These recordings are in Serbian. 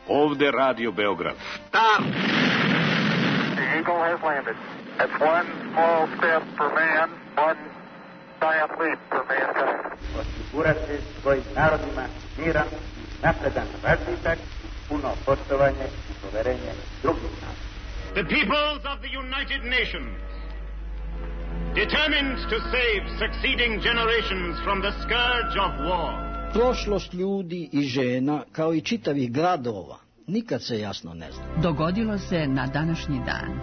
Ovde Radio Beograd. Start! The Eagle has landed. That's one small step for man, one giant leap for mankind. Osigurati svojim narodima miran i napredan razvitak, puno poštovanje i poverenje drugih naroda. The peoples of the United Nations, determined to save succeeding generations from the scourge of war. Prošlost ljudi i žena, kao i čitavih gradova, nikad se jasno ne zna. Dogodilo se na današnji dan.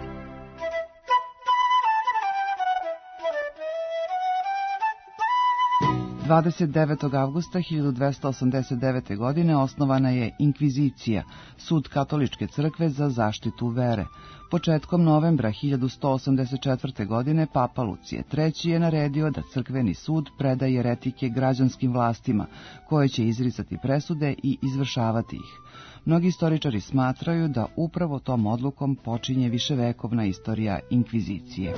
– 29. avgusta 1289. godine osnovana je Inkvizicija, sud katoličke crkve za zaštitu vere. Početkom novembra 1184. godine Papa Lucije III. Je naredio da crkveni sud preda jeretike građanskim vlastima, koje će izricati presude i izvršavati ih. Mnogi istoričari smatraju da upravo tom odlukom počinje viševekovna istorija Inkvizicije.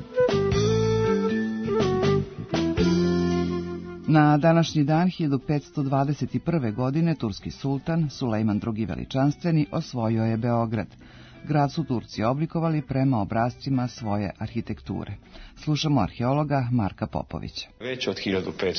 Na današnji dan 1521. godine turski sultan Sulejman II. Veličanstveni osvojio je Beograd. Grad su Turci oblikovali prema obrascima svoje arhitekture. Slušamo arheologa Marka Popovića. Već od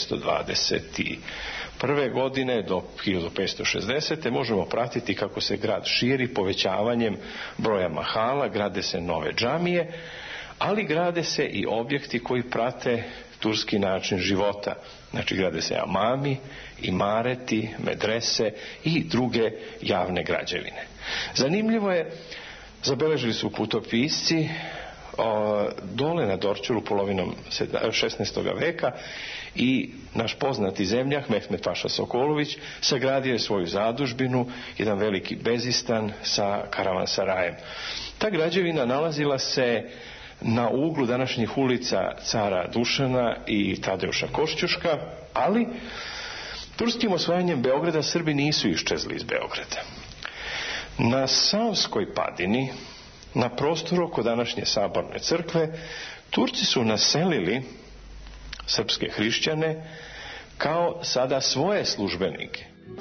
1521. godine do 1560. možemo pratiti kako se grad širi povećavanjem broja mahala, grade se nove džamije, ali grade se i objekti koji prate turski način života. Znači grade se amami, imareti, medrese i druge javne građevine. Zanimljivo je, zabeležili su putopisci dole na Dorćolu polovinom 16. veka i naš poznati zemljak Mehmed Paša Sokolović sagradio je svoju zadužbinu, jedan veliki bezistan sa karavansarajem. Ta građevina nalazila se na uglu današnjih ulica Cara Dušana i Tadeuša Košćuška, ali turskim osvajanjem Beograda Srbi nisu iščezli iz Beograda. Na Savskoj padini, na prostoru oko današnje Saborne crkve, Turci su naselili srpske hrišćane kao sada svoje službenike.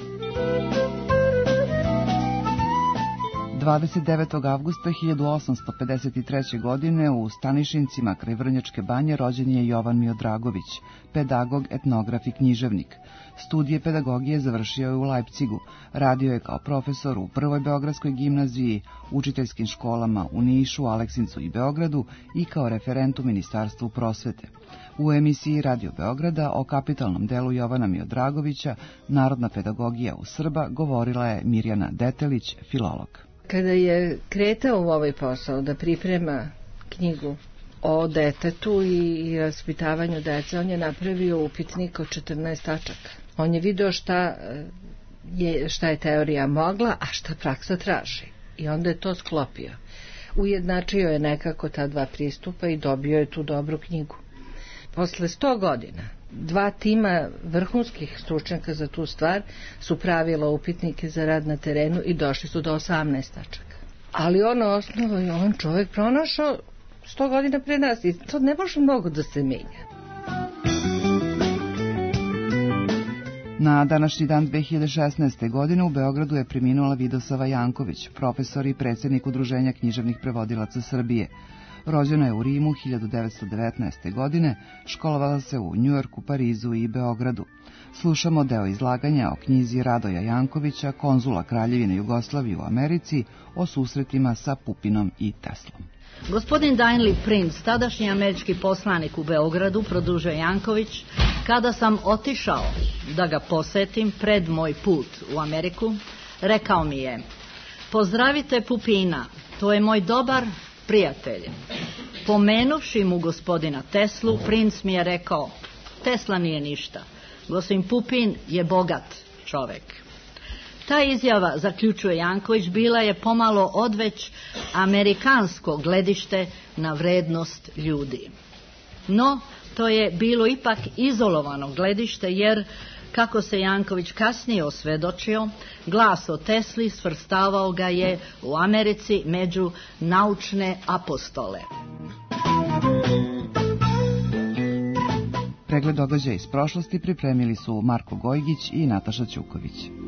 29. avgusta 1853. godine u Stanišincima kraj Vrnjačke banje rođen je Jovan Miodragović, pedagog, etnograf i književnik. Studije pedagogije završio je u Leipzigu, radio je kao profesor u Prvoj beogradskoj gimnaziji, učiteljskim školama u Nišu, Aleksincu i Beogradu i kao referent u Ministarstvu prosvete. U emisiji Radio Beograda o kapitalnom delu Jovana Miodragovića, Narodna pedagogija u Srba, govorila je Mirjana Detelić, filolog. Kada je kretao u ovaj posao da priprema knjigu o detetu i vaspitavanju dece, on je napravio upitnik od 14 tačaka. On je video šta je teorija mogla, a šta praksa traži. I onda je to sklopio. Ujednačio je nekako ta dva pristupa i dobio je tu dobru knjigu. Posle 100 godina, 2 tima vrhunskih stručnjaka za tu stvar su pravila upitnike za rad na terenu i došli su do 18 tačaka. Ali ono osnovo je on čovjek pronašao 100 godina pre nas i to ne može mnogo da se menja. Na današnji dan 2016. godine u Beogradu je preminula Vidosava Janković, profesor i predsjednik Udruženja književnih prevodilaca Srbije. Rođena je u Rimu 1919. godine, školovala se u Njujorku, Parizu i Beogradu. Slušamo deo izlaganja o knjizi Radoja Jankovića, konzula Kraljevine Jugoslavije u Americi, o susretima sa Pupinom i Teslom. Gospodin Daniel Prince, tadašnji američki poslanik u Beogradu, produžio Janković, kada sam otišao da ga posetim pred moj put u Ameriku, rekao mi je: pozdravite Pupina, to je moj dobar prijatelj. Pomenuvši mu gospodina Teslu, Princ mi je rekao: Tesla nije ništa, gospodin Pupin je bogat čovek. Ta izjava, zaključuje Janković, bila je pomalo odveć amerikansko gledište na vrednost ljudi. No, to je bilo ipak izolovano gledište, jer, kako se Janković kasnije osvedočio, glas o Tesli svrstavao ga je u Americi među naučne apostole. Pregled događaja iz prošlosti pripremili su Marko Gojgić i Nataša Ćuković.